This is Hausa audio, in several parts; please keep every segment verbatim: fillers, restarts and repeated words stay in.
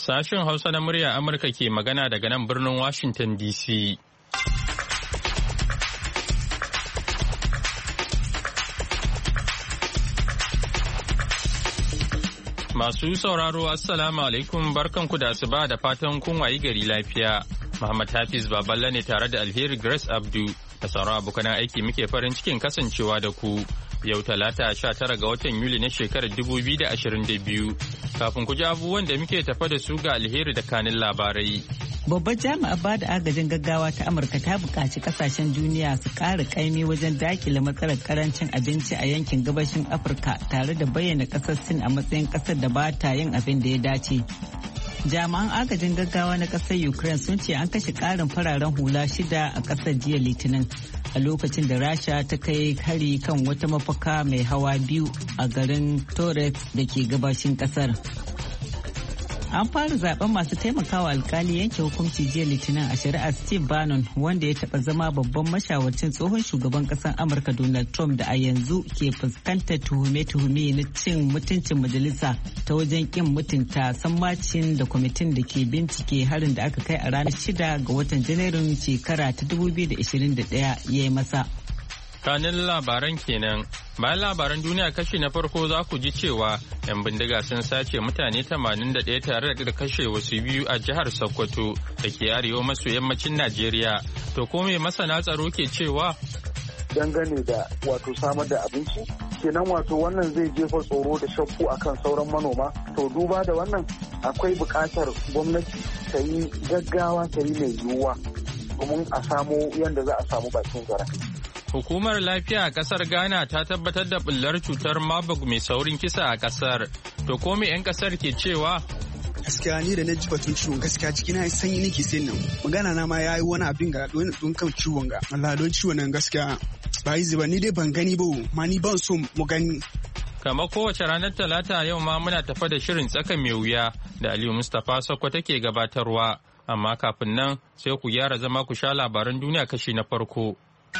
Sashen Hausa na murya Amurka ke magana daga nan birnin Washington D C. Masu sauraro Assalamu alaikum barkanku da asuba da fatan kun wayi gari lafiya. Muhammad Hafiz Baballe ne tare da Alheri Grace Abdu da sauran abokan aiki muke farin cikin kasancewa da ku. Yau talata sha tara ga watan Yuli na shekarar dubu biyu da ashirin da biyu. Kafin ku ji abubuwan da muke tafa da su ga Alheri da kanin labarai. Babbar jami'ar ba da agajin gaggawa ta Amurka ta buƙaci ƙasashen duniya su ƙara ƙaimi wajen dakile matsalar ƙarancin abinci a yankin gabashin Afirka tare da bayyana ƙasar Sin a matsayin ƙasar da ba ta yin abin da ya dace. Jami'an agajin gaggawa na ƙasar Ukraine sun ce an kashe ƙarin fararen hula shida a ƙasar jiya Litinin a lokacin da Rasha ta kai hari kan wata mafaka mai hawa biyu a garin Torres da ke gabashin ƙasar. An fara zaben masu taimakawa alkali yanke hukunci jiya Litinin a shari'ar Steve Bannon wanda ya taɓa zama babban mashawarcin tsohon shugaban ƙasar Amurka Donald Trump da a yanzu ke fuskantar tuhume-tuhume na cin mutuncin majalisa ta wajen ƙin mutunta sammacin da kwamitin da ke bincike harin da aka kai a ranar shida ga watan Janairun shekara ta dubu biyu da ashirin da ɗaya ya yi masa. Kanin labaran kenan. Bayan labaran duniya kashi na farko za ku ji cewa 'yan bindiga sun sace mutane tamanin da ɗaya tare da kashe wasu biyu a jihar Sokoto da ke arewa maso yammacin Najeriya. To ko me masana tsaro ke cewa? Dangane da wato samar da abinci, kenan wato wannan zai jefa tsoro da shakku akan sauran manoma. To duba da wannan akwai buƙatar gwamnati ta yi gaggawa ta yi mai yiwuwa domin a samu yadda za a samu bakin zara. Hukumar lafiya a kasar Ghana ta tabbatar da bullar cutar Marburg mai saurin kisa a kasar. To ko me 'yan kasar ke cewa? Gaskiya ni da na ji batun ciwon gaskiya ciki na sanyi nake sai nan. Magana na ma yayi wani abin ga don kan ciwon ga. Allah don ciwon nan gaskiya ba yi ba ni dai ban gani ba ma ni ban so mu gani. Kamar kowace ranar Talata yau ma muna tafa da shirin tsaka mai wuya da Aliyu Mustapha Sokko take gabatarwa. Amma kafin nan sai ku gyara zama ku sha labaran duniya kashi na farko.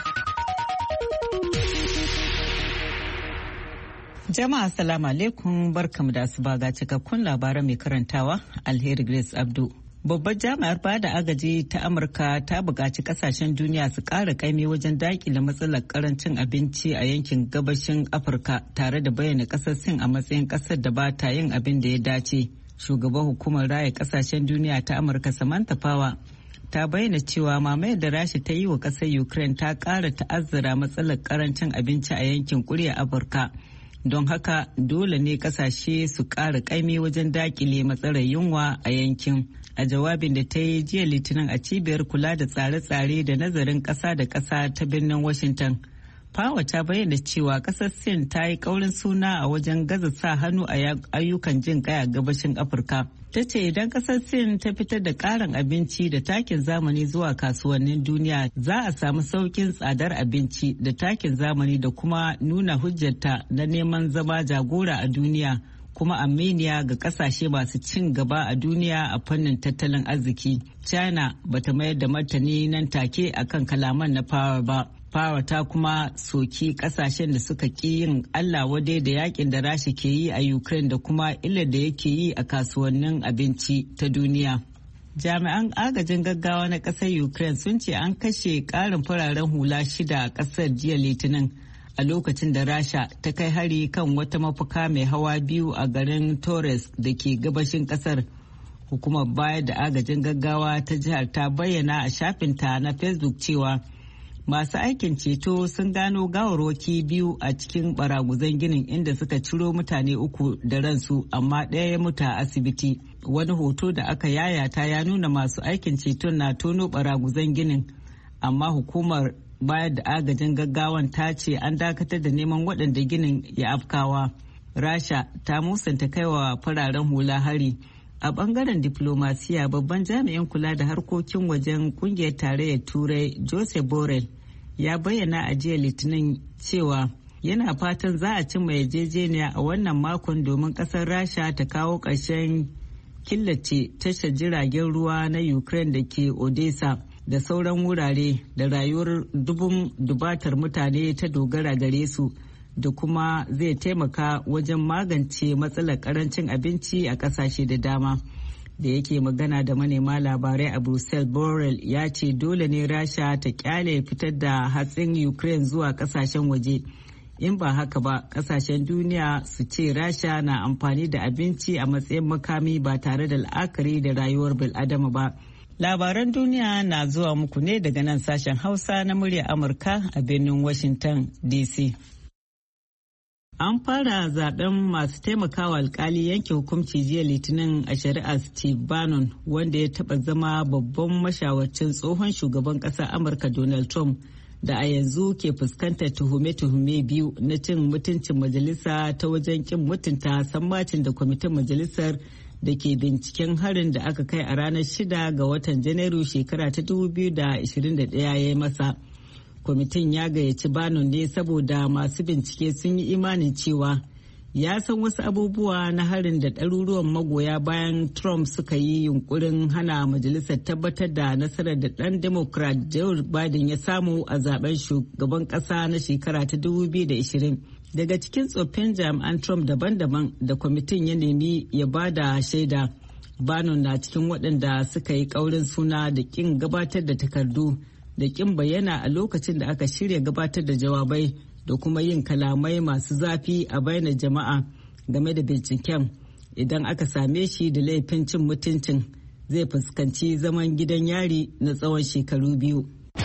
Jama'a salamu alaikum barkamu da asuba ga cikakkun labaran mai karantawa Alheri Grace Abdu. Babbar jami'ar bada agaji ta Amurka ta buƙaci ƙasashen duniya su ƙara ƙaimi wajen daƙile matsalar ƙarancin abinci a yankin gabashin Afirka tare da bayyana ƙasar Sin a matsayin ƙasar da ba ta yin abin da ya dace. Shugaban hukumar raya ƙasashen duniya ta Amurka Samantha Power ta bayyana cewa mamayar da Rasha ta yi wa ƙasar Ukraine ta ƙara ta'azzara matsalar ƙarancin abinci a yankin ƙuryar Afirka. Don haka dole ne kasashe su ƙara ƙaimi wajen daƙile matsalar yunwa a yankin. A jawabin da ta yi jiya Litinin a cibiyar kula da tsare-tsare da nazarin ƙasa da ƙasa ta birnin Washington, Power ta bayyana cewa ƙasar Sin ta yi ƙaurin suna a wajen gaza sa hannu a ayyukan jin ƙai a gabashin Afirka. Ta ce idan ƙasar Sin ta fitar da ƙarin abinci da takin zamani zuwa kasuwannin duniya za a samu sauƙin tsadar abinci da takin zamani da kuma nuna hujjarta na neman zama jagora a duniya kuma aminiya ga ƙasashe masu cin gaba a duniya a fannin tattalin arziki. China bata mayar da martani nan take akan kalaman na Power ba. Power ta kuma soki kasashen da suka ƙi yin Allah wadai da yakin da Rasha ke yi a Ukraine da kuma illar da yake yi a kasuwannin abinci ta duniya. Jami'an agajin gaggawa na ƙasar Ukraine sun ce an kashe ƙarin fararen hula shida a ƙasar jiya Litinin a lokacin da Rasha ta kai hari kan wata mafaka mai hawa biyu a garin Torres da ke gabashin ƙasar. Hukumar bayar da agajin gaggawa ta jihar ta bayyana a shafinta na Facebook cewa masu aikin ceto sun gano gawarwaki biyu a cikin baraguzan ginin inda suka ciro mutane uku da ransu amma ɗaya ya mutu a asibiti. Wani hoto da aka yayata ya nuna masu aikin ceton na tono baraguzan ginin, amma hukumar bayar da agajin gaggawan ta ce an dakatar da neman waɗanda ginin ya afkawa. Rasha ta musanta kaiwa fararen hula hari. A bangaren diplomasiya, babban jami'in kula da harkokin wajen kungiyar tarayyar Turai Joseph Borrell ya bayyana a jiya Litinin cewa yana fatan za a cimma yarjejeniya a wannan makon domin kasar Rasha ta kawo ƙarshen killace tashar jiragen ruwa na Ukraine da ke Odessa da sauran wurare da rayuwar dubun dubatar mutane ta dogara gare su, da kuma zai taimaka wajen magance matsalar karancin abinci a kasashe da dama. Da yake magana da manema labarai a Brussels, Borrell ya ce dole ne Rasha ta kyale fitar da hatsin Ukraine zuwa kasashen waje. In ba haka ba, kasashen duniya su ce Rasha na amfani da abinci a matsayin makami ba tare da la'akari da rayuwar bil'adama ba. Labaran duniya na zuwa muku ne daga nan sashen Hausa na muryar Amurka a birnin Washington D C. An fara zaben masu taimakawa alkali yanke hukunci jiya Litinin a shari'ar Steve Bannon, wanda ya taba zama babban mashawarcin tsohon shugaban ƙasar Amurka Donald Trump, da a yanzu ke fuskantar tuhume-tuhume biyu na cin mutuncin majalisa ta wajen kin mutunta sammacin da kwamitin majalisar da ke binciken harin da aka kai a ranar shida ga watan Janairu shekara ta dubu biyu da ashirin da ɗaya ya yi masa. Kwamitin ya gayyaci Bannon ne saboda masu bincike sun yi imanin cewa ya san wasu abubuwa na harin da ɗaruruwan magoya bayan Trump suka yi yunkurin hana majalisar tabbatar da nasarar da ɗan Democrat Joe Biden ya samu a zaben shugaban ƙasa na shekara ta dubu biyu da ashirin. Daga cikin tsoffin jami'an Trump daban-daban da kwamitin ya nemi ya ba da shaida, Bannon na cikin waɗanda suka yi ƙaurin suna da ƙin gabatar da takardu, da ƙin bayyana a lokacin da aka shirya gabatar da jawabai, da kuma yin kalamai masu zafi a bainar jama'a game da binciken. Idan aka same shi da laifin cin mutuncin, zai fuskanci zaman gidan yari na tsawon shekaru biyu.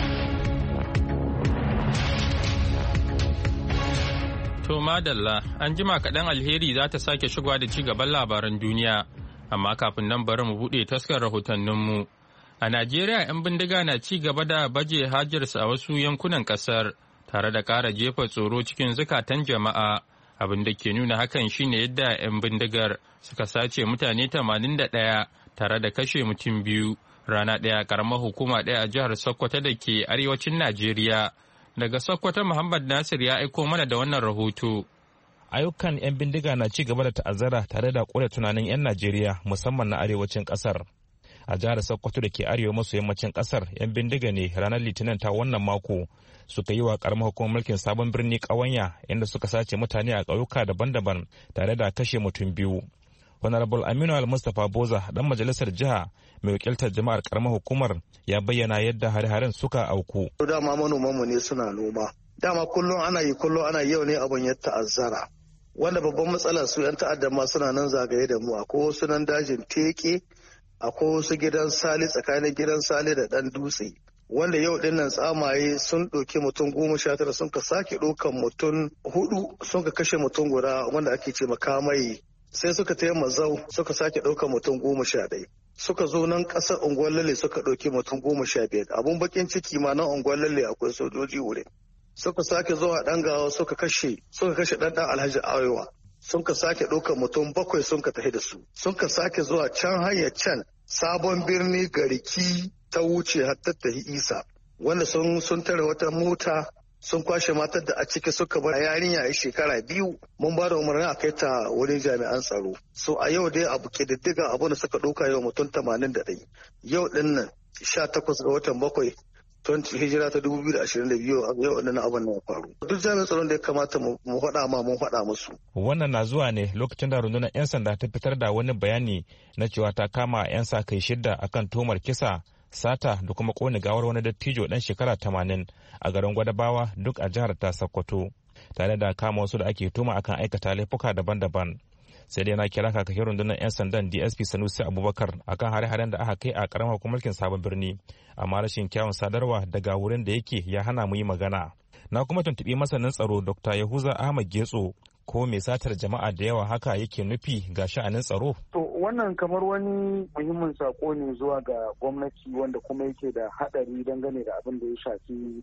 To madalla, an jima kaɗan Alheri za ta sake shigowa da ci gaban labaran duniya, amma kafin nan bari mu buɗe taskar rahotanninmu. A Najeriya 'yan bindiga na ci gaba da baje hajarsu a wasu yankunan ƙasar, tare da ƙara jefa tsoro cikin zukatan jama'a. Abin da ke nuna hakan shine yadda 'yan bindigar suka sace mutane tamanin da ɗaya tare da kashe mutum biyu rana ɗaya ƙaramar hukuma ɗaya a jihar Sokoto da ke arewacin Najeriya. Daga Sokoto, Muhammad Nasir ya aiko mana da wannan rahoto. Ayyukan 'yan bindiga na ci gaba da ta'azzara tare da ƙure tunanin 'yan Najeriya musamman na arewacin ƙasar. A jihar Sokoto da ke arewa maso yammacin ƙasar, 'yan bindiga ne ranar Litinin ta wannan mako suka yi wa ƙaramar hukumar mulkin sabon birni ƙawanya, inda suka sace mutane a ƙauyuka daban-daban tare da kashe mutum biyu. Honorable Aminu Al-Mustapha Boza, dan majalisar jiha mai wakiltar jama'ar karamar hukumar, ya bayyana yadda hare-haren suka auku. Dama manomanmu ne suna noma. Dama kullum ana yi kullum ana yau ne abin ya ta'azzara. Wanda babban matsala su 'yan ta'adda ma suna nan zagaye da mu. Akwai wasu nan dajin teke, akwai wasu gidan sali tsakanin gidan sali da ɗan dutse. Wanda yau din nan tsamaye sun ɗauki mutum goma sha tara sun ka sake ɗaukan mutum hudu sun ka kashe mutum guda wanda ake ce makamai. Sai suka taya mazau suka sake ɗaukar mutum goma sha ɗaya. Suka zo nan ƙasar unguwar lalle suka ɗauki mutum goma sha biyar. Abun bakin ciki ma nan unguwar lalle akwai sojoji wurin. Suka sake zuwa ɗangawa suka kashe suka kashe ɗan ɗan Alhaji Arewa. Sun ka sake ɗaukar mutum bakwai sun ka tafi da su. Sun ka sake zuwa can hanyar can sabon birni Gariki ta wuce har ta tafi Isa. Wanda sun sun tare wata mota sun kwashe matar da a ciki suka bar yarinya a shekara biyu. Mun ba da umarni a kai ta wurin jami'an tsaro. So a yau dai abu ke diddiga abu da suka ɗauka yau mutum tamanin da ɗaya. Yau ɗin nan sha takwas ga watan bakwai hijira ta dubu biyu da ashirin da biyu yau ɗin abin nan faru. Duk jami'an tsaron da ya kamata mu faɗa ma mun faɗa musu. Wannan na zuwa ne lokacin da rundunar 'yan sanda ta fitar da wani bayani na cewa ta kama 'yan sa kai shidda akan tuhumar kisa, sata da kuma kone gawar wani dattijo dan shekara tamanin a garin Gwadabawa duk a jihar ta Sokoto, tare da kama wasu da ake tuma akan aikata laifuka daban-daban. Sai dai na kira kakakin rundunar 'yan sandan D S P Sanusi Abubakar akan hare-haren da aka kai a karamar hukumar mulkin sabon birni, amma rashin kyawun sadarwa daga wurin da yake ya hana mu yi magana. Na kuma tuntuɓi masanin tsaro Doctor Yahuza Ahmad Getso ko mai satar jama'a da yawa haka yake nufi ga sha'anin tsaro. Wannan kamar wani muhimmin sako ne zuwa ga gwamnati wanda kuma yake da haɗari dangane da abin da ya shafi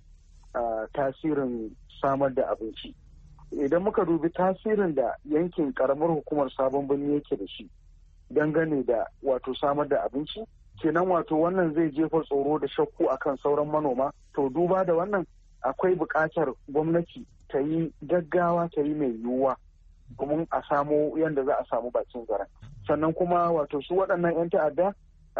tasirin samar da abinci. Idan muka dubi tasirin da yankin karamar hukumar sabon birni yake da shi dangane da wato samar da abinci, kenan wato wannan zai jefa tsoro da shakku akan sauran manoma. To duba da wannan akwai buƙatar gwamnati ta yi gaggawa ta yi mai yiwuwa domin a samu yadda za a samu bakin zaren. Sannan kuma wato su waɗannan 'yan ta'adda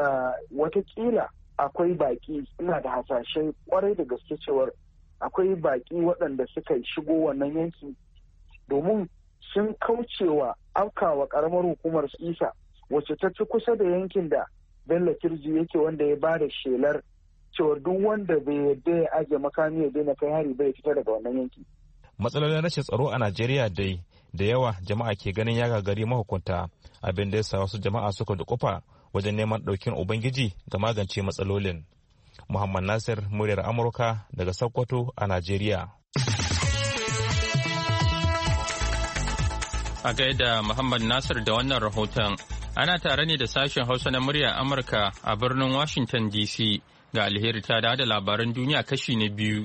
watakila akwai baƙi, ina da hasashe kwarai da gaske cewar akwai baƙi waɗanda suka shigo wannan yanki domin sun kaucewa afkawa ƙaramar hukumar isa wacce ta fi kusa da yankin da Bello Turji yake, wanda ya bada shelar cewa duk wanda bai yarda ya ajiye makami ya daina kai hari bai fita daga wannan yanki. Matsalolin rashin tsaro a Najeriya dai da yawa jama'a ke ganin ya gagari mahukunta, abin da ya sa wasu jama'a suka dukufa wajen neman ɗaukin Ubangiji ga magance matsalolin. Muhammad Nasir, muryar Amurka daga Sokoto a Najeriya. A gaida Muhammad Nasir da wannan rahoton, ana tare ne da sashen Hausa na muryar Amurka a birnin Washington D C. Ga Alheri ta da labaran duniya kashi na biyu.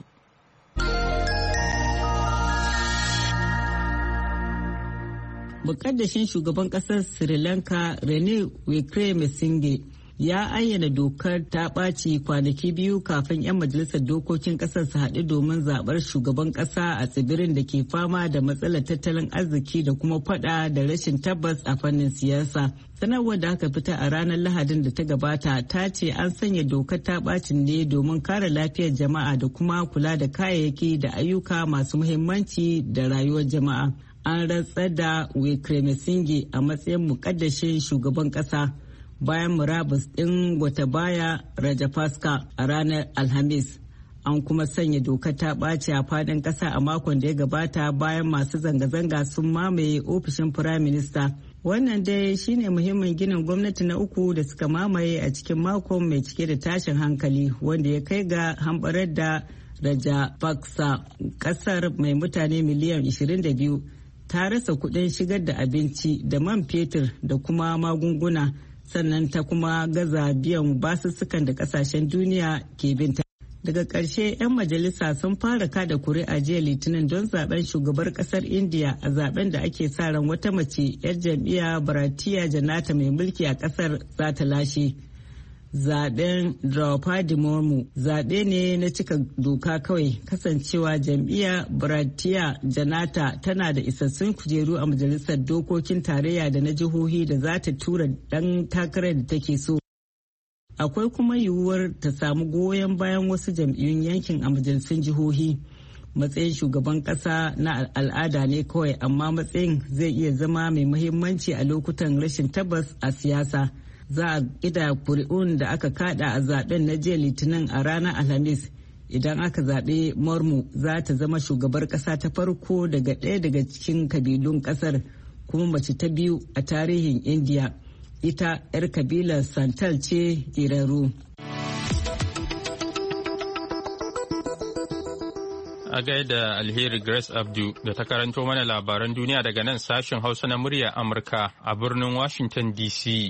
Mukaddashin shugaban kasar Sri Lanka Rene Wickremesinghe ya ayyana dokar ta ɓaci kwanaki biyu kafin 'yan majalisar dokokin ƙasar su haɗu domin zaɓar shugaban ƙasa a tsibirin da ke fama da matsalar tattalin arziki da kuma faɗa da rashin tabbas a fannin siyasa. Sanarwar da aka fita a ranar Lahadin da ta gabata ta ce an sanya dokar ta ɓacin ne domin kare lafiyar jama'a da kuma kula da kayayyaki da ayyuka masu muhimmanci da rayuwar jama'a. An rantsar da Wickremesinghe a matsayin mukaddashin shugaban ƙasa bayan murabus ɗin Gotabaya Rajapaksa a ranar Alhamis. An kuma sanya dokar ta ɓaci a fadin ƙasa a makon da ya gabata bayan masu zanga-zanga sun mamaye ofishin Firayim Minista. Wannan dai shine muhimmin ginin gwamnati na uku da suka mamaye a cikin makon mai cike da tashin hankali wanda ya kai ga hambarar da Rajapaksa. Ƙasar mai mutane miliyan ishirin da biyu ta rasa kuɗin shigar da abinci da man fetur da kuma magunguna, sannan ta kuma gaza biyan basussukan da kasashen duniya ke binta. Daga ƙarshe 'yan majalisa sun fara kada kuri'a jiya Litinin don zaben shugabar ƙasar India a zaben da ake sa ran wata mace 'yar jam'iyya Bharatiya Janata mai mulki a ƙasar za ta lashe. Zaben Draupadi Murmu zaɓe ne na cika doka kawai, kasancewa jam'iyyar Bharatiya Janata tana da isassun kujeru a majalisar dokokin tarayya da na jihohi da za ta tura ɗan takarar da take so. Akwai kuma yiwuwar ta samu goyon bayan wasu jam'iyyun yankin a majalisun jihohi. Matsayin shugaban ƙasa na al'ada ne kawai, amma matsayin zai iya zama mai muhimmanci a lokutan rashin tabbas a siyasa. Za a ƙida kuri'un da aka kada a zaben na jiya Litinin a ranar Alhamis. Idan aka zaɓe Murmu za ta zama shugabar ƙasa ta farko daga ɗaya daga cikin kabilun ƙasar, kuma mace ta biyu a tarihin Indiya. Ita 'yar kabilar Santal ce Iraru. A gaida Alheri Grace Abdu da ta karanto mana labaran duniya daga nan sashen Hausa na muryar Amurka a birnin Washington D C.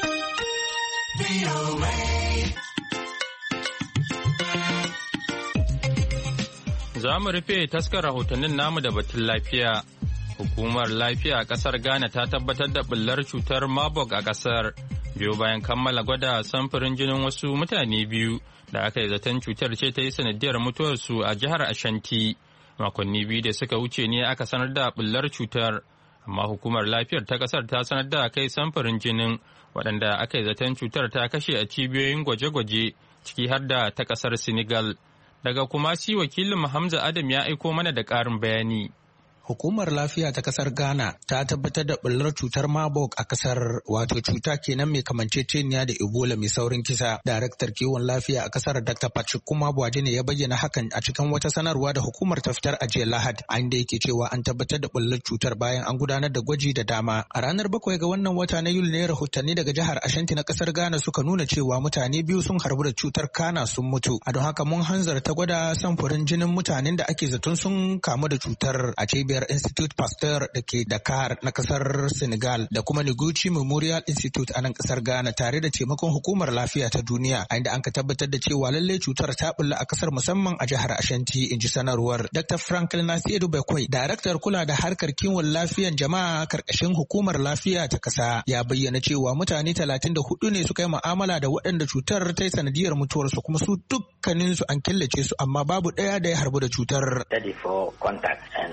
Za mu rufe taskar rahotannin namu da batun lafiya. Hukumar lafiya a kasar Ghana ta tabbatar da bullar cutar Marburg a kasar, biyo bayan kammala gwada samfurin jinin wasu mutane biyu da aka yi zaton cutar ce ta yi sanadiyar mutuwarsu a jihar Ashanti. Makonni biyu da suka wuce ne aka sanar da bullar cutar, amma hukumar lafiyar ta kasar ta sanar da kai samfurin jinin waɗanda aka yi zaton cutar ta kashe a cibiyoyin gwaje-gwaje, ciki har da ta kasar Senegal. Daga Kumasi, wakilin Hamza Adam ya aiko mana da ƙarin bayani. Hukumar lafiya ta kasar Ghana ta tabbatar da bullar cutar Marburg a kasar, wato cuta kenan mai kamanceceniya da Ebola mai saurin kisa. Daraktar kiwon lafiya a kasar Doctor Patrick Kumabwaje ne ya bayyana hakan a cikin wata sanarwa da hukumar ta fitar a jiya Lahadi, inda yake cewa an tabbatar da bullar cutar bayan an gudanar da gwaji da dama. A ranar bakwai ga wannan wata na Yuli ne rahotanni daga jihar Ashanti na kasar Ghana suka nuna cewa mutane biyu sun harbu da cutar kana sun mutu. A don haka mun hanzarta gwada samfurin jinin mutanen da ake zaton sun kamu da cutar a cibiyar Institute Pasteur da ke Dakar na kasar Senegal da kuma Noguchi Memorial Institute a nan kasar Ghana tare da taimakon hukumar lafiya ta duniya, inda an ka tabbatar da cewa lallai cutar ta bulla a kasar musamman a jihar Ashanti, in ji sanarwar. Doctor Franklin Nasiedu Bakwai, daraktar kula da harkar kiwon lafiyan jama'a karkashin hukumar lafiya ta kasa, ya bayyana cewa mutane talatin da hudu ne suka yi mu'amala da waɗanda cutar ta yi sanadiyar mutuwarsu, kuma su dukkaninsu an killace su, amma babu ɗaya da ya harbu da cutar.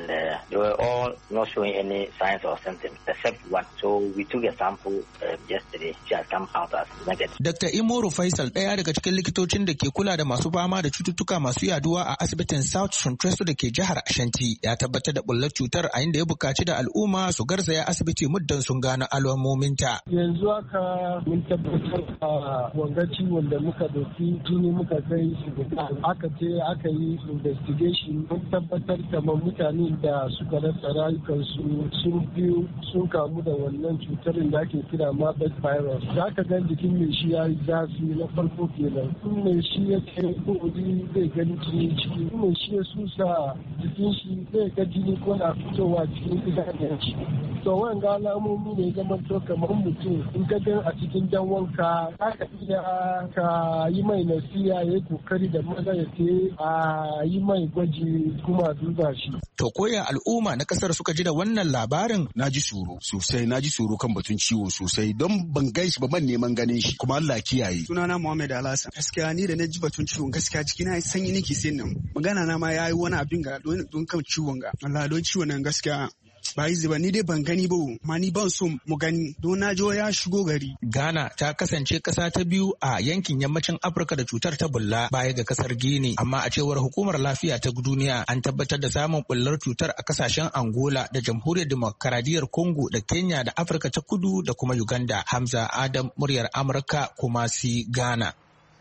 They were all not showing any signs or symptoms except one. So we took a sample uh, yesterday. She has come out as negative. Doctor Imoru Faisal, ɗaya daga cikin likitocin da ke kula da masu fama da cututtuka masu yaduwa a asibitin South Central da ke jihar Ashanti, ya tabbatar da bullar cutar a inda ya buƙaci da al'umma su garzaya asibiti muddin sun gano alamominta. Yanzu haka mun tabbatar a wanga ciwon da muka dauki jini muka kai shi aka je aka yi investigation mun tabbatar da mutane da suka rasa rayukansu sun biyu sun kamu da wannan cutar da ake kira Marburg virus. Za ka ga jikin mai shi ya yi zafi na farko kenan. In mai shi ya ce kudi zai gani jini ciki. In mai shi ya susa jikin shi zai ga jini ko na fitowa cikin idanun shi. To wanga alamomi ne zama to kamar mutum in ka gan a cikin dan wanka aka iya ka yi mai nasiya ya yi kokari da maza ya ce a yi mai gwaji kuma duba shi. To koya al'umma na kasar suka ji da wannan labarin? Na ji tsoro sosai, na ji tsoro kan batun ciwo sosai don ban gan shi ba ban neman ganin shi kuma Allah kiyaye. Sunana Muhammad Alhassan. Gaskiya ni da na ji batun ciwon gaskiya ciki na sanyi nake sai nan. Magana na ma yayi wani abin ga don kan ciwon ga. Allah don ciwon nan gaskiya ba yi ba ni dai ban gani ba ma ni ban so mu gani don na jo ya shigo gari. Ghana ta kasance kasa ta biyu a yankin yammacin Afirka da cutar ta bulla baya ga kasar Guinea, amma a cewar hukumar lafiya ta duniya an tabbatar da samun bullar cutar a kasashen Angola da Jamhuriyar Demokaradiyyar Congo da Kenya da Afirka ta Kudu da kuma Uganda. Hamza Adam, muryar Amurka, Kumasi, Ghana.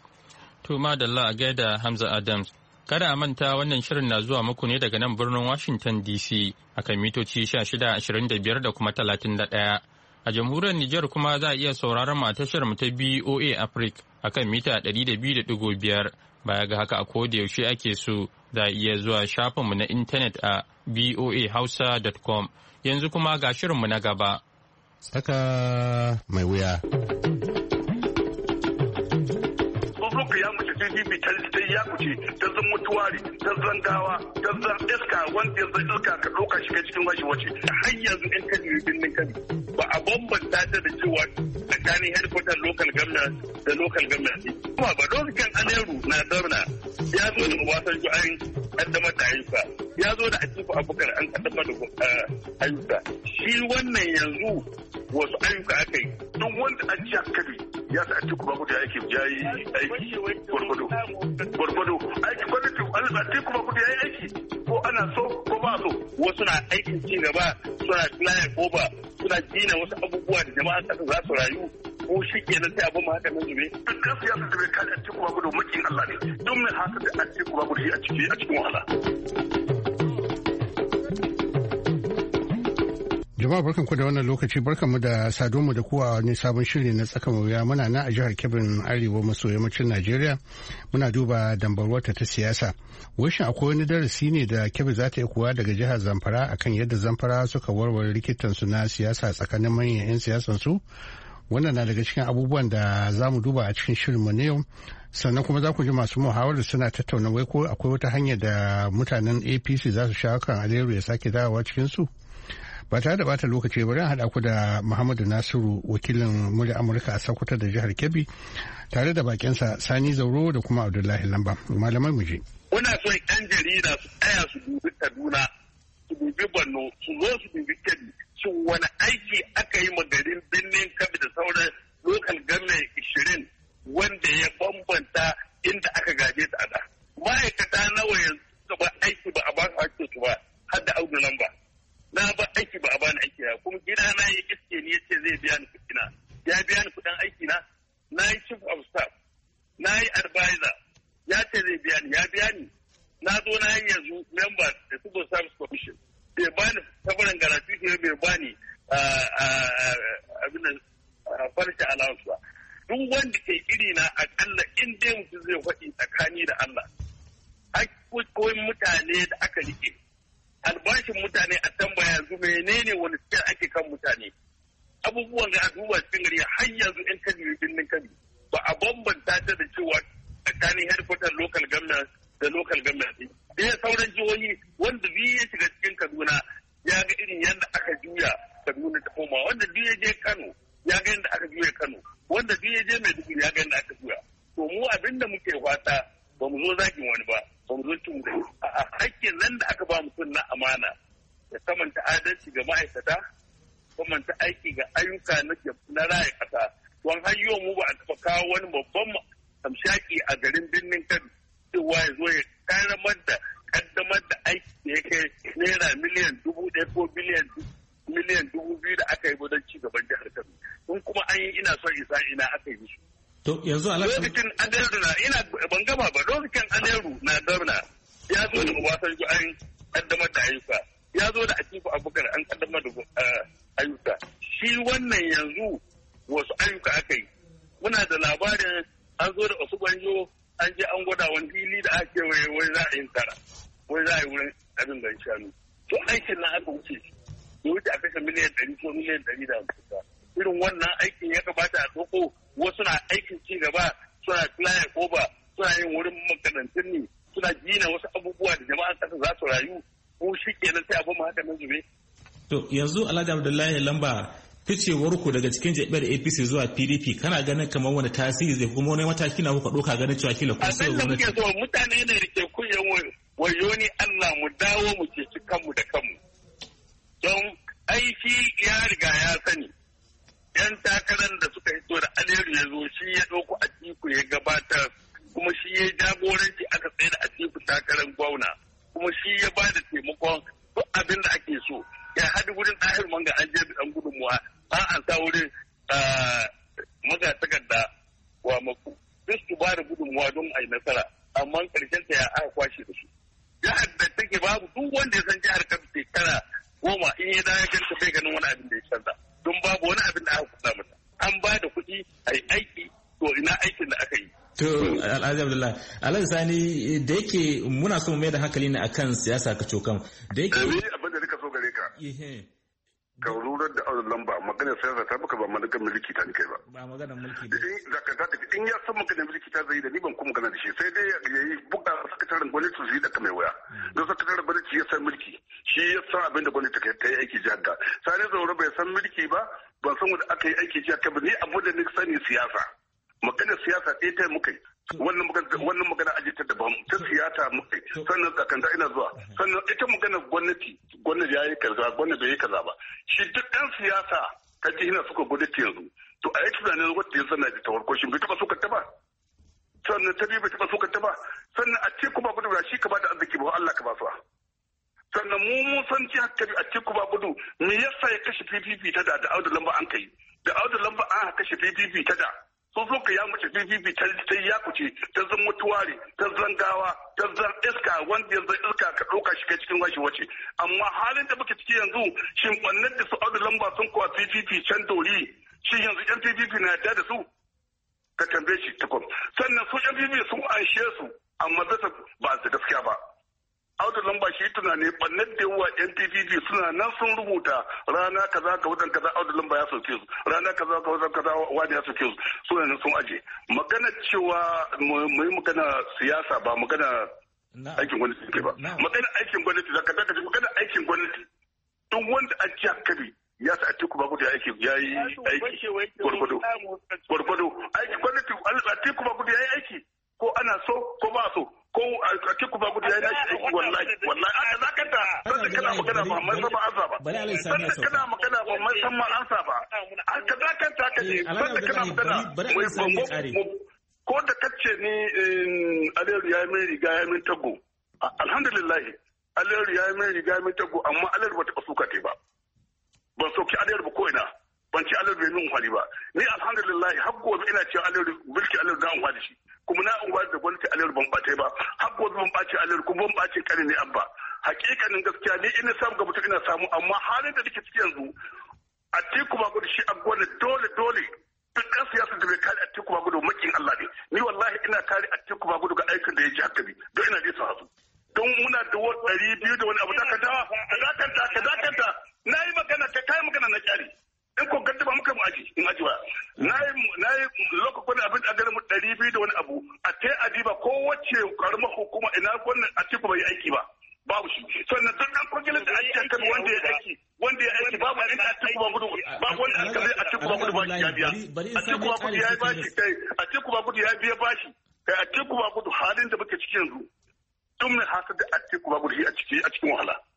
To madalla a gaida Hamza Adams. Kada a manta wannan shirin na zuwa muku ne daga nan birnin Washington D C akan mitoci shida ashirin da biyar da kuma talatin da ɗaya. A jamhuriyar Nijar kuma za a iya sauraron mu a tashar mu ta B O A Africa akan mita ɗari da biyu da ɗigo biyar. Baya ga haka a koda yaushe ake so za a iya zuwa shafinmu na intanet a b o a hausa dot com. Yanzu kuma ga shirinmu na gaba. Tsaka mai wuya. ya mace P D P ta ya kuce ta zan mutuwari ta zan gawa ta zan iska wanda ya zan iska ka ɗauka shiga cikin washi wace har yanzu in kan yi birnin kan ba a bambanta ta da cewa tsakanin headquarter local government da local government kuma ba don kan Aneru na Dorna ya zo da Obasanjo an kaddamar da ayyuka ya zo da Atiku Abubakar an kaddamar da ayyuka shi wannan yanzu wasu ayyuka aka yi duk wanda an ci akabi ya sa Atiku Abubakar ya yake jayi aiki gwargwado gwargwado aiki gwamnati Atiku Abubakar ya yi aiki ko ana so ko ba so wasu na aikin ci gaba suna flying over suna gina wasu abubuwa da jama'a kasa za su rayu ko shi kenan sai abin ma haka nan zube dukkan siyasa da bai kada Atiku Abubakar makin Allah ne don mai haka da Atiku Abubakar shi a ciki a cikin wahala. Jama'a barkanku da wannan lokaci barkanmu da saduwa da kuwa wani sabon shiri na tsaka wuya muna na a jihar Kebbi arewa maso yammacin Najeriya muna duba dambarwata ta siyasa. Washin akwai wani darasi ne da Kebbi za ta yi kuwa daga jihar Zamfara akan yadda Zamfara suka warware rikitansu na siyasa tsakanin manyan 'yan siyasansu. Wannan na daga cikin abubuwan da za mu duba a cikin shirinmu na yau. Sannan kuma za ku ji masu muhawarar suna tattauna wai ko akwai wata hanyar da mutanen A P C za su shawo kan Aliyu ya sake dawowa cikinsu. Ba tare da bata lokaci bari haɗa ku da Muhammadu Nasiru wakilin murya Amurka a Sokoto da jihar Kebbi tare da bakinsa Sani Zauro da kuma Abdullahi Lamba. Malamai mu je. Muna son 'yan jarida su tsaya su dubi Kaduna, su dubi Borno, su zo su dubi Kebbi. Shin wani aiki aka yi magarin birnin Kebbi da sauran lokal government ishirin wanda ya bambanta inda aka gaje ta da. Ma'aikata nawa yanzu ba aiki ba a ba su hakkinsu ba har da Audu Lamba. Na ba aiki ba a bani aiki na kuma gida na yi iske ni yace zai biya ni kuɗi na ya biya ni kuɗin aiki na na yi chief of staff na yi advisor ya ce zai biya ni ya biya ni na zo na yi yanzu member da civil service commission bai bani tabarin garatu bai bani abin da farce allowance ba duk wanda ke iri na akalla in dai mutum zai faɗi tsakani da Allah hakkokin mutane da aka rike albashin mutane a tambaya yanzu menene wani cikin ake kan mutane abubuwan da a duba cikin gari har yanzu in kan yi birnin kano ba a bambanta ta da cewa tsakanin headquarter local government da local government ɗaya sauran jihohi wanda biyu ya shiga cikin kaduna ya ga irin yadda aka juya kaduna ta koma wanda biyu ya je kano ya ga yadda aka juya kano wanda biyu ya je maiduguri ya ga yadda aka juya to mu abinda muke fata ba mu zo zagin wani ba ba mu zo cin a hakkin nan da aka ba mutum na amana ya kamanta adalci ga ma'aikata, kamanta aiki ga ayyuka na raya ƙasa. Don hanyo mu ba a taɓa kawo wani babban hamshaki a garin birnin Kano cewa ya zo ya karamar da kaddamar da aiki da ya kai naira miliyan dubu ɗaya ko biliyan miliyan dubu biyu da aka yi don ci gaban jihar Kano. Kun kuma an yi ina son isa ina aka yi shi. To yanzu alaƙa. Lokacin Aderu na ina ban gama ba lokacin Aderu na gwamna ya zo da Obasanjo an kaddamar da ayyuka. Ya zo da Atiku Abubakar an kaddamar da ayyuka. Shi wannan yanzu wasu ayyuka aka yi. Muna da labarin an zo da wasu gwanjo an je an gwada wani fili da ake waye wai za a yi tara. Wai za a yi wurin abin gan shanu. To aikin nan aka wuce shi. Ya wuce a kashe miliyan ɗari ko miliyan ɗari da hamsin. Irin wannan aikin ya kamata a ɗauko wasu na aikin ci gaba suna flyer over suna yin wurin makarantun ne suna gina wasu abubuwa da jama'an ƙasa za su rayu ko shi kenan sai abin haka nan zube. To yanzu Alhaji Abdullahi Lamba ficewar ku daga cikin jami'ar A P C zuwa P D P kana ganin kamar wani tasiri zai kuma wani mataki na kuka ɗauka ganin cewa kila kun sai gwamnati. Abin da muke so mutane ne da ke kunyan wayo ni Allah mu dawo mu ceci kanmu da kanmu. Don aiki ya riga ya sani. Yan takarar da suka hito da Aliyu ya zo shi ya ɗauko Atiku ya gabatar kuma shi ya jagoranci aka tsaye da Atiku takarar gwamna kuma shi ya ba da taimakon duk abin da ake so ya haɗu wurin ɗahir manga an je ɗan gudunmuwa an an sa wurin magatakarda wa maku duk su ba da gudunmuwa don a yi nasara amma ƙarshen ta ya aka kwashe da su. Jihar da take babu duk wanda ya san jihar kan shekara goma in ya dawo ganta bai ganin wani abin da ya canza. Don babu wani abin da aka kusa mata an ba da kuɗi a yi aiki to ina aikin da aka yi. To Alhaji Abdullahi Alhaji Sani da yake muna so mu mai da hankali ne akan siyasa ka cokan da yake abin da nika so gare ka ka rurar da auren lamba maganar siyasa ta baka ba maganar mulki ta kai ba ba maganar mulki ba in ya san maganar mulki ta zai da ni ban kuma magana da shi sai dai ya yi buga sakataren gwamnati su yi da mai waya don sakataren gwamnati ya san mulki shi ya san abin da gwamnati ta yi aiki jihar da Sani Zaure bai san mulki ba ban san wanda aka yi aiki jihar ba ni abu da ni sani siyasa maganar siyasa ɗaya ta muka yi wannan magana wannan magana ajita daban ta siyasa muka yi sannan tsakanta ina zuwa sannan ita maganar gwamnati gwamnati ya yi kaza gwamnati bai yi kaza ba shi duk ɗan siyasa ka ji ina suka gwamnati yanzu to a yi tunanin wanda ya zana da tawarko shi bai taɓa suka ta ba sannan ta biyu bai taɓa suka ta ba sannan a ce kuma gudu ba shi ka ba da arziki ba Allah ka ba su sannan mu mun san ji haka a ce kuma gudu me yasa ya kashe P P P ta da da Audu Lamba an kai da Audu Lamba an kashe P P P ta da sun so ka ya mace P P P ta ya kuce ta zan mutuware ta zangawa ta zan iska wanda yanzu iska ka ɗauka shi kai cikin washi wace amma halin da muke ciki yanzu shin ɓannar da su Audu Lamba sun kuwa P P P can dori shin yanzu yan P P P na yarda da su ka tambaye shi takwas sannan su yan P P P sun anshe su amma bisa ba su gaskiya ba Audu Lamba shi tunani ɓannar da yawa yan P P P suna nan sun rubuta rana kaza ga watan kaza Audu Lamba ya sauke su rana kaza ga watan kaza wani ya sauke su suna nan sun aje magana cewa mu yi magana siyasa ba magana aikin gwamnati ke ba magana aikin gwamnati zaka zaka ji magana aikin gwamnati duk wanda a ci hakari ya sa Atiku Bagudu ya aiki ya yi aiki gwargwado gwargwado aiki gwamnati Atiku Bagudu ya yi aiki ko ana so ko ba so ko Atiku Bagudu ya yi aiki wallahi wallahi aka zakanta sanda kana magana ba mai sama ansa ba sanda kana magana ba mai sama ansa ba aka zakanta ka ce sanda kana magana ko da kace ni Aliyu ya yi mai riga ya yi min tago alhamdulillah Aliyu ya yi mai riga ya yi min tago amma Aliyu ba ta suka te ba ban soki Aliyu ba ko ina ban ci Aliyu bai min hali ba ni alhamdulillah har gobe ina cewa Aliyu bilki Aliyu da an hali shi kuma na an da gwamnati Aliyu ban bace ba har gobe ban bace Aliyu kuma ban bace kare ne abba hakikanin gaskiya ni ina samu ga mutum ina samu amma halin da nake ciki yanzu Atiku Bagudu shi a gwamnati dole dole duk ɗan siyasa da bai kare Atiku Bagudu makin Allah ne ni wallahi ina kare Atiku Bagudu ga aikin da ya ji haka bi don ina da su don muna da wani ɗari biyu da wani abu dakanta ka dakanta ka dakanta na yi magana ka kai magana na kyari in ko gadda ba muka mu aji in aji ba na yi na yi lokacin abin a garin mu ɗari biyu da wani abu a tai adiba ko wacce karamar hukuma ina wannan Atiku bai aiki ba babu shi sannan duk ɗan kungiyar da ake kan wanda ya aiki wanda ya aiki babu inda Atiku Bagudu babu wanda aka zai Atiku Bagudu ba shi ya biya Atiku Bagudu ya yi bashi kai Atiku Bagudu ya biya bashi kai Atiku Bagudu halin da muke cikin yanzu tun mai hasa da Atiku Bagudu a ciki a cikin wahala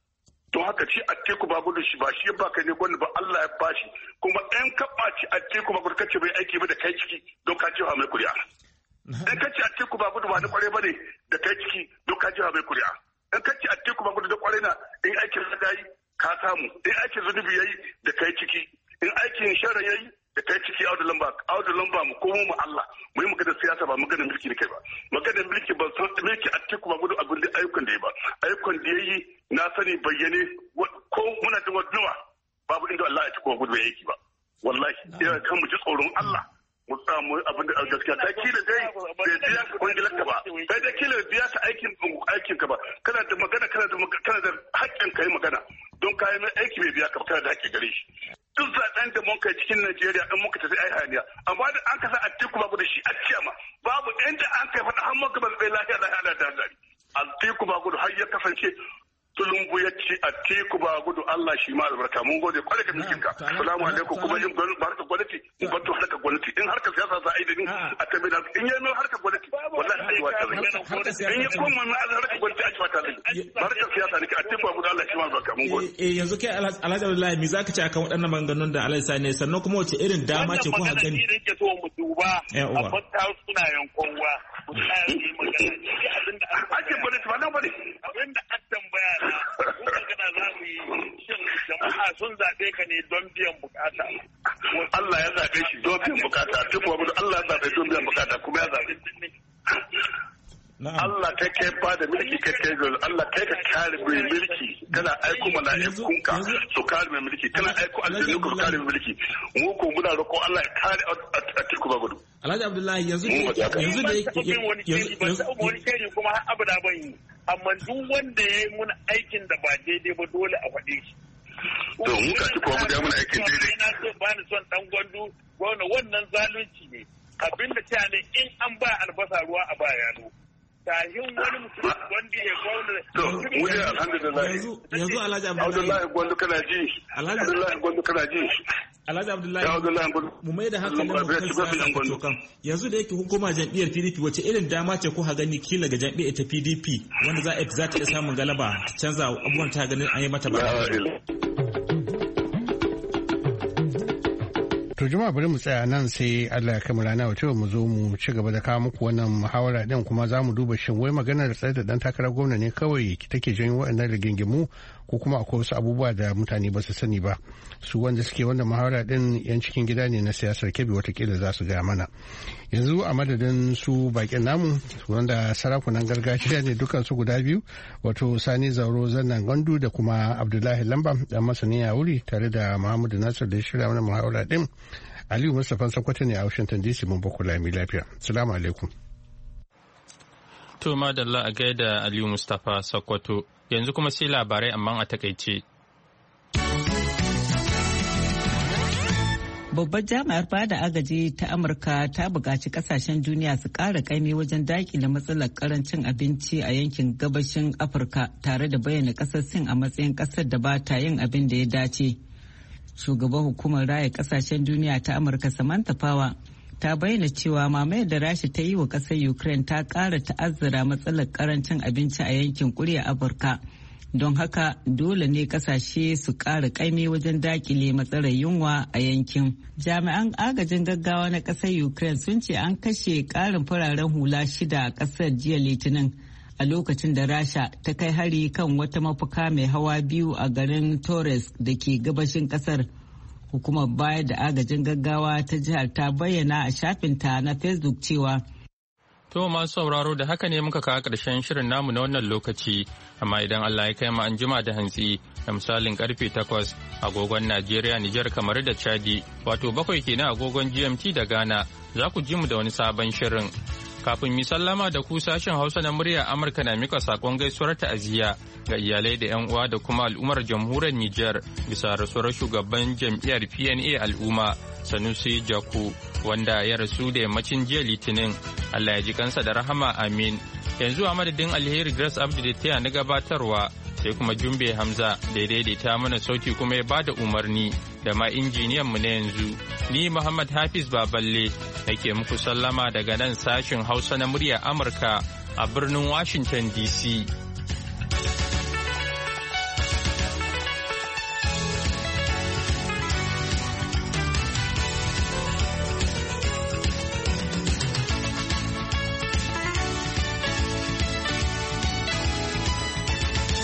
don haka ci Atiku Bagudu shi ba shi ya baka ne gwamnati ba Allah ya bashi kuma ɗan kaɓa ci Atiku Bagudu kace bai aiki ba da kai ciki don ka jiha mai kuri'a. Ɗan kace Atiku Bagudu ba da kware ba ne da kai ciki don ka jiha mai kuri'a. Ɗan kace Atiku Bagudu da kware na in aikin rada yi ka samu, in aikin zunubi yayi da kai ciki, in aikin shara yayi da kai ciki audu lamba audu lamba mu komo mu Allah mu yi magana siyasa ba magana mulki ne kai ba magana mulki ba san mulki Atiku Bagudu abin da ayyukan da yayi ba ayyukan da yayi na sani bayyane ko muna da wadnuwa babu inda Allah ya Atiku Bagudu bai aiki ba wallahi ina kan mu ji tsoron Allah mu samu abin da gaskiya ta kila dai bai biya ka kwangilar ka ba kai da kila biya ka aikin aikin ka ba kana da magana kana da kana da haƙƙin kai magana don kai mai aiki bai biya ka ba kana da haƙƙi gare shi duk zaɓen da mun kai cikin Najeriya in muka tafi ai haniya amma da an kasa Atiku Bagudu shi a ciyama babu inda an kai faɗa har muka bai lafiya lafiya da zari Atiku Bagudu har ya kasance tulumbu ya ce Atiku Bagudu Allah shi ma albarka mun gode kwarai da miskinka assalamu alaikum kuma in barka gwamnati in bato harka gwamnati in harka siyasa za a yi da ni a tabi da in yi mai harka gwamnati wallahi ai wata in yi kuma mai harka gwamnati a ci wata zai harka siyasa ne Atiku Bagudu Allah shi ma albarka mun gode eh yanzu kai Alhaji Abdullahi me zaka ce akan waɗannan maganganun da Alhaji Sani sannan kuma wace irin dama ce ko gani wannan ke so mu duba a fata suna yankonwa mu tsaya yi magana shi abinda ake gwamnati ba nan bane abinda an tambaya na ko magana za mu yi shin jama'a sun zabe ka ne don biyan bukata Allah ya zabe shi don biyan bukata Atiku Bagudu Allah ya zabe don biyan bukata kuma ya zabe Allah kai kai ba da mulki kai kai Allah kai ka kare mai mulki kana aiko mala'ikunka su kare mai mulki kana aiko aljannu su kare mai mulki mu ko muna roƙo Allah ya kare Atiku Bagudu Alhaji Abdullahi yanzu yanzu da yanzu wani kai kuma har abada ban yi amma duk wanda ya yi mun aikin da ba daidai ba dole a faɗe shi to mu ka Atiku Bagudu ya mun aikin daidai ina so ba ni son dan gwandu gwamna wannan zalunci ne abinda ta ne in an ba albasa ruwa a ba yano tahin wani mutum wanda ya gwamna to mu ne alhamdulillah yanzu Alhaji Abdullahi Gwandu kana ji Abdullahi Gwandu kana ji Alhaji Abdullahi mu mai da hankalin mu kan siyasa cokan yanzu da yake hukuma jam'iyyar P D P wace irin dama ce ko ha gani kila ga jam'iyyar ta P D P wanda za a za ta iya samun galaba ta canza abubuwan ta ganin an yi mata ba To jama'a bari mu tsaya nan sai Allah ya kama rana wata mu zo mu ci gaba da kawo muku wannan muhawara din kuma za mu duba shin wai maganar tsaye da dan takarar gwamna ne kawai take janyo waɗannan rigingimu ko kuma akwai wasu abubuwa da mutane ba su sani ba su wanda suke wannan muhawara din yan cikin gida ne na siyasar Kebbi watakila za su gaya mana yanzu a madadin su bakin namu wanda sarakunan gargajiya ne dukan su guda biyu wato Sani Zauro Zannan Gandu da kuma Abdullahi Lamba dan masanin wuri tare da Muhammadu Nasir da ya shirya wannan muhawara din Aliyu Mustapha Sakwato ne a Washington D C mun baku lami lafiya. Assalamu alaikum. To madalla a gaida Aliyu Mustapha Sakwato. Yanzu kuma sai labarai amma a takaice. Babbar jami'ar bada agaji ta Amurka ta buƙaci ƙasashen duniya su ƙara ƙaimi wajen daƙile matsalar ƙarancin abinci a yankin gabashin Afirka tare da bayyana ƙasar Sin a matsayin ƙasar da ba ta yin abin da ya dace. Shugaban hukumar raya ƙasashen duniya ta Amurka Samantha Power ta bayyana cewa mamayar da Rasha ta yi wa ƙasar Ukraine ta ƙara ta'azzara matsalar ƙarancin abinci a yankin ƙuryar Afirka. Don haka dole ne kasashe su ƙara ƙaimi wajen dakile matsalar yunwa a yankin. Jami'an agajin gaggawa na ƙasar Ukraine sun ce an kashe ƙarin fararen hula shida a ƙasar jiya Litinin a lokacin da Rasha ta kai hari kan wata mafuka mai hawa biyu a garin Torres da ke gabashin ƙasar. Hukumar bayar da agajin gaggawa ta jihar ta bayyana a shafinta na Facebook cewa To masu sauraro da haka ne muka kawo ƙarshen shirin namu na wannan lokaci, amma idan Allah ya kai mu an jima da hantsi da misalin karfe takwas agogon Najeriya, Nijar, kamar da Chadi, wato bakwai kenan agogon G M T da Ghana, za ku ji mu da wani sabon shirin. Kafin mi sallama da ku sashen Hausa na murya Amurka na mika sakon gaisuwar ta'aziyya ga iyalai da 'yan uwa da kuma al'ummar jamhuriyar Nijar bisa rasuwar shugaban jam'iyyar P N A al'umma Sanusi Jaku wanda ya rasu da yammacin jiya Litinin. Allah ya ji kansa da rahama amin. Yanzu a madadin Alheri Grace Abdu da taya na gabatarwa sai kuma Jumbe Hamza da ya daidaita mana sauti kuma ya bada umarni da ma injiniyan mu na yanzu. Ni Muhammad Hafiz Baballe nake muku sallama daga nan sashin Hausa na murya Amurka a birnin Washington D C.